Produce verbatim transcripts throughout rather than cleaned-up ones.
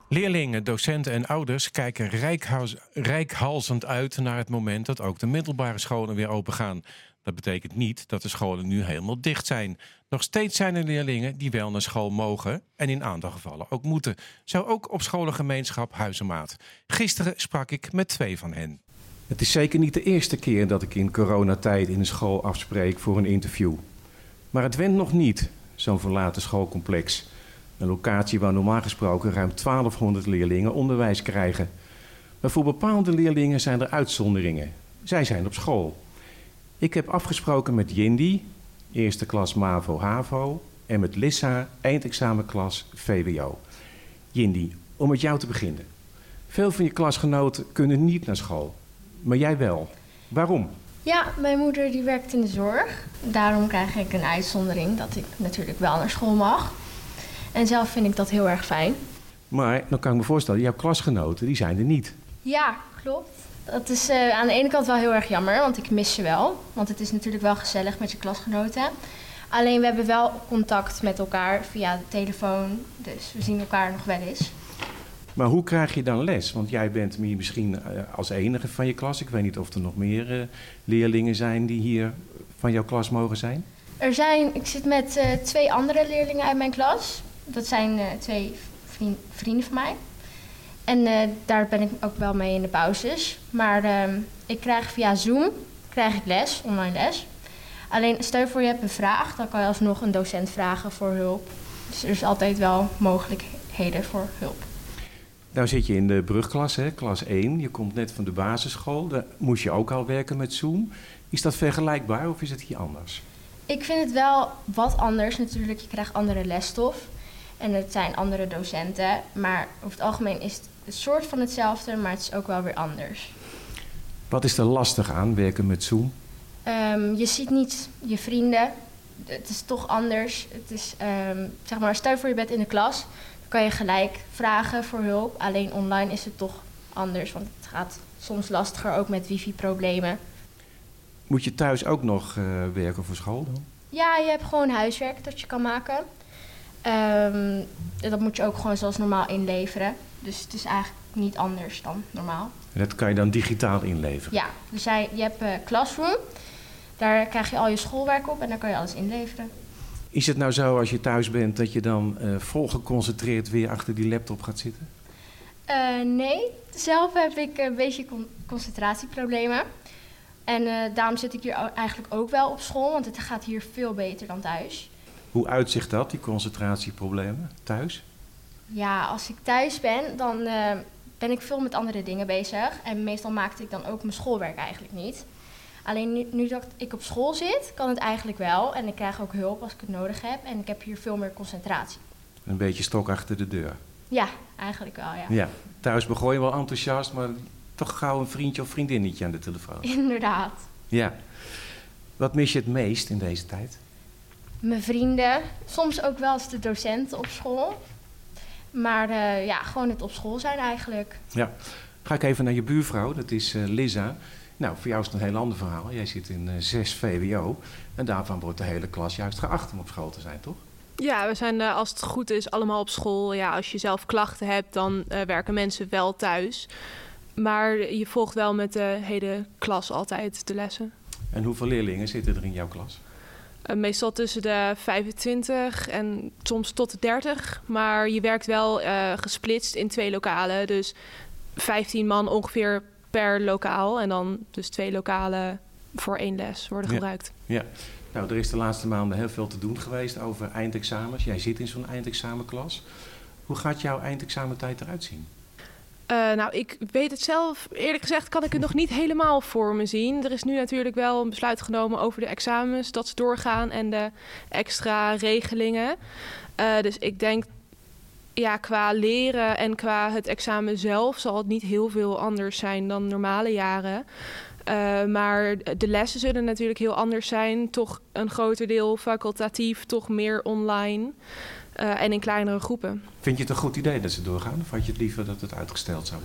Leerlingen, docenten en ouders kijken rijkhuis, rijkhalzend uit naar het moment dat ook de middelbare scholen weer open gaan. Dat betekent niet dat de scholen nu helemaal dicht zijn. Nog steeds zijn er leerlingen die wel naar school mogen en in aantal gevallen ook moeten. Zo ook op scholengemeenschap Huizenmaat. Gisteren sprak ik met twee van hen. Het is zeker niet de eerste keer dat ik in coronatijd in een school afspreek voor een interview. Maar het went nog niet, zo'n verlaten schoolcomplex. Een locatie waar normaal gesproken ruim twaalfhonderd leerlingen onderwijs krijgen. Maar voor bepaalde leerlingen zijn er uitzonderingen. Zij zijn op school. Ik heb afgesproken met Jindy, eerste klas MAVO-HAVO, en met Lissa, eindexamenklas V W O. Jindy, om met jou te beginnen. Veel van je klasgenoten kunnen niet naar school, maar jij wel. Waarom? Ja, mijn moeder die werkt in de zorg. Daarom krijg ik een uitzondering dat ik natuurlijk wel naar school mag. En zelf vind ik dat heel erg fijn. Maar dan kan ik me voorstellen, jouw klasgenoten die zijn er niet. Ja, klopt. Dat is uh, aan de ene kant wel heel erg jammer, want ik mis ze wel. Want het is natuurlijk wel gezellig met je klasgenoten. Alleen we hebben wel contact met elkaar via de telefoon. Dus we zien elkaar nog wel eens. Maar hoe krijg je dan les? Want jij bent misschien als enige van je klas. Ik weet niet of er nog meer uh, leerlingen zijn die hier van jouw klas mogen zijn. Er zijn, ik zit met uh, twee andere leerlingen uit mijn klas. Dat zijn uh, twee vriend, vrienden van mij. En uh, daar ben ik ook wel mee in de pauzes. Maar uh, ik krijg via Zoom krijg ik les, online les. Alleen stel je voor je hebt een vraag, dan kan je alsnog een docent vragen voor hulp. Dus er is altijd wel mogelijkheden voor hulp. Nou zit je in de brugklas, hè, klas één. Je komt net van de basisschool. Daar moest je ook al werken met Zoom. Is dat vergelijkbaar of is het hier anders? Ik vind het wel wat anders natuurlijk. Je krijgt andere lesstof. En het zijn andere docenten. Maar over het algemeen is het een soort van hetzelfde, maar het is ook wel weer anders. Wat is er lastig aan werken met Zoom? Um, je ziet niet je vrienden. Het is toch anders. Het is, um, zeg maar, stel je voor je bent in de klas. Dan kan je gelijk vragen voor hulp. Alleen online is het toch anders. Want het gaat soms lastiger ook met wifi-problemen. Moet je thuis ook nog uh, werken voor school dan? Ja, je hebt gewoon huiswerk dat je kan maken. Um, dat moet je ook gewoon zoals normaal inleveren. Dus het is eigenlijk niet anders dan normaal. En dat kan je dan digitaal inleveren? Ja, dus jij, je hebt uh, Classroom. Daar krijg je al je schoolwerk op en daar kan je alles inleveren. Is het nou zo als je thuis bent dat je dan uh, vol geconcentreerd weer achter die laptop gaat zitten? Uh, nee, zelf heb ik een beetje con- concentratieproblemen. En uh, daarom zit ik hier eigenlijk ook wel op school, want het gaat hier veel beter dan thuis. Hoe uitzicht dat, die concentratieproblemen, thuis? Ja, als ik thuis ben, dan uh, ben ik veel met andere dingen bezig. En meestal maakte ik dan ook mijn schoolwerk eigenlijk niet. Alleen nu, nu dat ik op school zit, kan het eigenlijk wel. En ik krijg ook hulp als ik het nodig heb. En ik heb hier veel meer concentratie. Een beetje stok achter de deur. Ja, eigenlijk wel, ja. Ja, thuis begon je wel enthousiast, maar toch gauw een vriendje of vriendinnetje aan de telefoon. Inderdaad. Ja. Wat mis je het meest in deze tijd? Mijn vrienden. Soms ook wel eens de docenten op school. Maar uh, ja, gewoon het op school zijn eigenlijk. Ja. Ga ik even naar je buurvrouw, dat is uh, Lissa. Nou, voor jou is het een heel ander verhaal. Jij zit in uh, zes V W O en daarvan wordt de hele klas juist geacht om op school te zijn, toch? Ja, we zijn uh, als het goed is allemaal op school. Ja, als je zelf klachten hebt, dan uh, werken mensen wel thuis. Maar je volgt wel met de hele klas altijd de lessen. En hoeveel leerlingen zitten er in jouw klas? Uh, meestal tussen de vijfentwintig en soms tot de dertig. Maar je werkt wel uh, gesplitst in twee lokalen. Dus vijftien man ongeveer per lokaal. En dan dus twee lokalen voor één les worden gebruikt. Ja, ja. Nou, er is de laatste maanden heel veel te doen geweest over eindexamens. Jij zit in zo'n eindexamenklas. Hoe gaat jouw eindexamentijd eruit zien? Uh, nou, ik weet het zelf. Eerlijk gezegd kan ik het nog niet helemaal voor me zien. Er is nu natuurlijk wel een besluit genomen over de examens, dat ze doorgaan en de extra regelingen. Uh, dus ik denk, ja, qua leren en qua het examen zelf zal het niet heel veel anders zijn dan normale jaren. Uh, maar de lessen zullen natuurlijk heel anders zijn. Toch een groter deel facultatief, toch meer online. Uh, en in kleinere groepen. Vind je het een goed idee dat ze doorgaan? Of had je het liever dat het uitgesteld zou worden?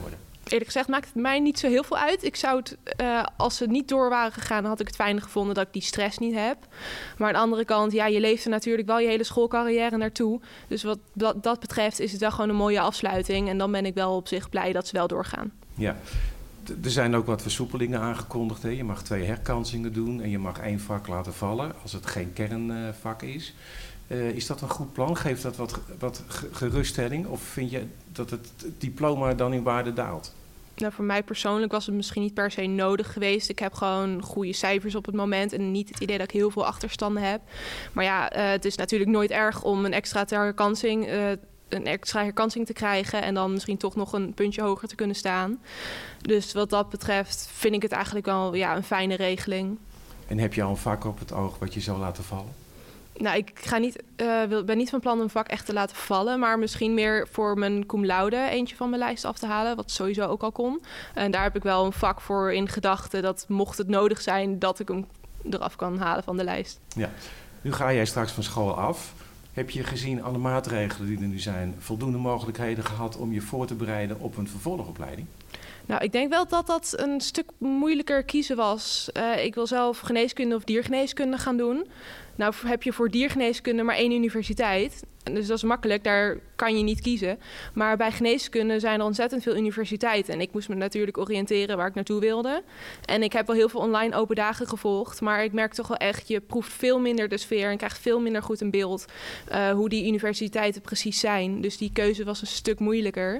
Eerlijk gezegd maakt het mij niet zo heel veel uit. Ik zou het, uh, als ze niet door waren gegaan, had ik het fijner gevonden dat ik die stress niet heb. Maar aan de andere kant, ja, je leeft er natuurlijk wel je hele schoolcarrière naartoe. Dus wat dat, dat betreft is het wel gewoon een mooie afsluiting. En dan ben ik wel op zich blij dat ze wel doorgaan. Ja, er zijn ook wat versoepelingen aangekondigd. Hè? Je mag twee herkansingen doen en je mag één vak laten vallen als het geen kernvak is. Uh, is dat een goed plan? Geeft dat wat, wat geruststelling? Of vind je dat het diploma dan in waarde daalt? Nou, voor mij persoonlijk was het misschien niet per se nodig geweest. Ik heb gewoon goede cijfers op het moment en niet het idee dat ik heel veel achterstanden heb. Maar ja, uh, het is natuurlijk nooit erg om een extra ter herkansing, uh, een extra herkansing te krijgen en dan misschien toch nog een puntje hoger te kunnen staan. Dus wat dat betreft vind ik het eigenlijk wel ja, een fijne regeling. En heb je al een vak op het oog wat je zou laten vallen? Nou, ik ga niet, uh, ben niet van plan een vak echt te laten vallen, maar misschien meer voor mijn cum laude eentje van mijn lijst af te halen, wat sowieso ook al kon. En daar heb ik wel een vak voor in gedachten, dat mocht het nodig zijn, dat ik hem eraf kan halen van de lijst. Ja, nu ga jij straks van school af. Heb je gezien alle maatregelen die er nu zijn, voldoende mogelijkheden gehad om je voor te bereiden op een vervolgopleiding? Nou, ik denk wel dat dat een stuk moeilijker kiezen was. Uh, ik wil zelf geneeskunde of diergeneeskunde gaan doen. Nou heb je voor diergeneeskunde maar één universiteit. Dus dat is makkelijk, daar kan je niet kiezen. Maar bij geneeskunde zijn er ontzettend veel universiteiten. En ik moest me natuurlijk oriënteren waar ik naartoe wilde. En ik heb wel heel veel online open dagen gevolgd. Maar ik merk toch wel echt, je proeft veel minder de sfeer en krijgt veel minder goed een beeld uh, hoe die universiteiten precies zijn. Dus die keuze was een stuk moeilijker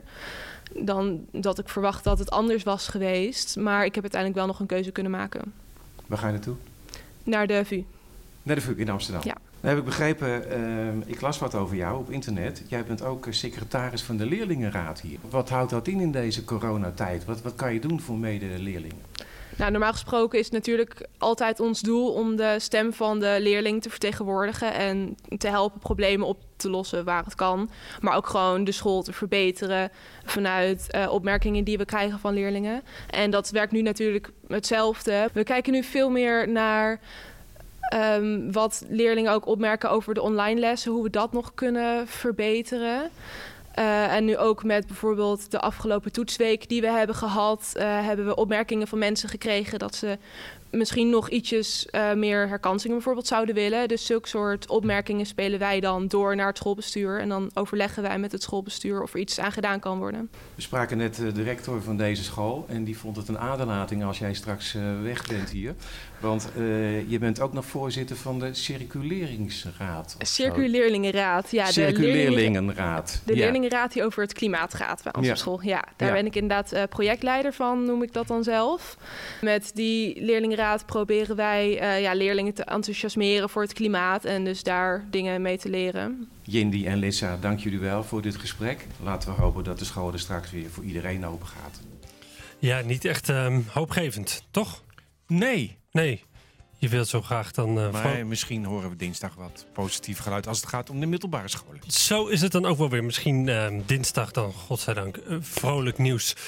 dan dat ik verwacht dat het anders was geweest. Maar ik heb uiteindelijk wel nog een keuze kunnen maken. Waar ga je naartoe? Naar de V U. Naar de V U in Amsterdam? Ja. Dan heb ik begrepen, uh, ik las wat over jou op internet. Jij bent ook secretaris van de leerlingenraad hier. Wat houdt dat in in deze coronatijd? Wat, wat kan je doen voor medeleerlingen? Nou, normaal gesproken is het natuurlijk altijd ons doel om de stem van de leerling te vertegenwoordigen en te helpen problemen op te lossen waar het kan. Maar ook gewoon de school te verbeteren vanuit uh, opmerkingen die we krijgen van leerlingen. En dat werkt nu natuurlijk hetzelfde. We kijken nu veel meer naar Um, wat leerlingen ook opmerken over de online lessen, hoe we dat nog kunnen verbeteren. Uh, en nu ook met bijvoorbeeld de afgelopen toetsweek die we hebben gehad, uh, hebben we opmerkingen van mensen gekregen dat ze misschien nog ietsjes uh, meer herkansingen bijvoorbeeld zouden willen. Dus zulke soort opmerkingen spelen wij dan door naar het schoolbestuur. En dan overleggen wij met het schoolbestuur of er iets aan gedaan kan worden. We spraken net uh, de rector van deze school en die vond het een aderlating als jij straks uh, weg bent hier. Want uh, je bent ook nog voorzitter van de circuleringsraad. Circuleerlingenraad, ja. Circuleerlingenraad. De ja. leerlingenraad die over het klimaat gaat bij onze ja. school. Ja, daar ja. ben ik inderdaad uh, projectleider van, noem ik dat dan zelf. Met die leerlingenraad proberen wij uh, ja, leerlingen te enthousiasmeren voor het klimaat en dus daar dingen mee te leren. Jindy en Lissa, dank jullie wel voor dit gesprek. Laten we hopen dat de school er straks weer voor iedereen open gaat. Ja, niet echt um, hoopgevend, toch? Nee. Nee. Je wilt zo graag dan... Uh, maar vro- misschien horen we dinsdag wat positief geluid als het gaat om de middelbare scholen. Zo is het dan ook wel weer. Misschien uh, dinsdag dan, godzijdank, uh, vrolijk nieuws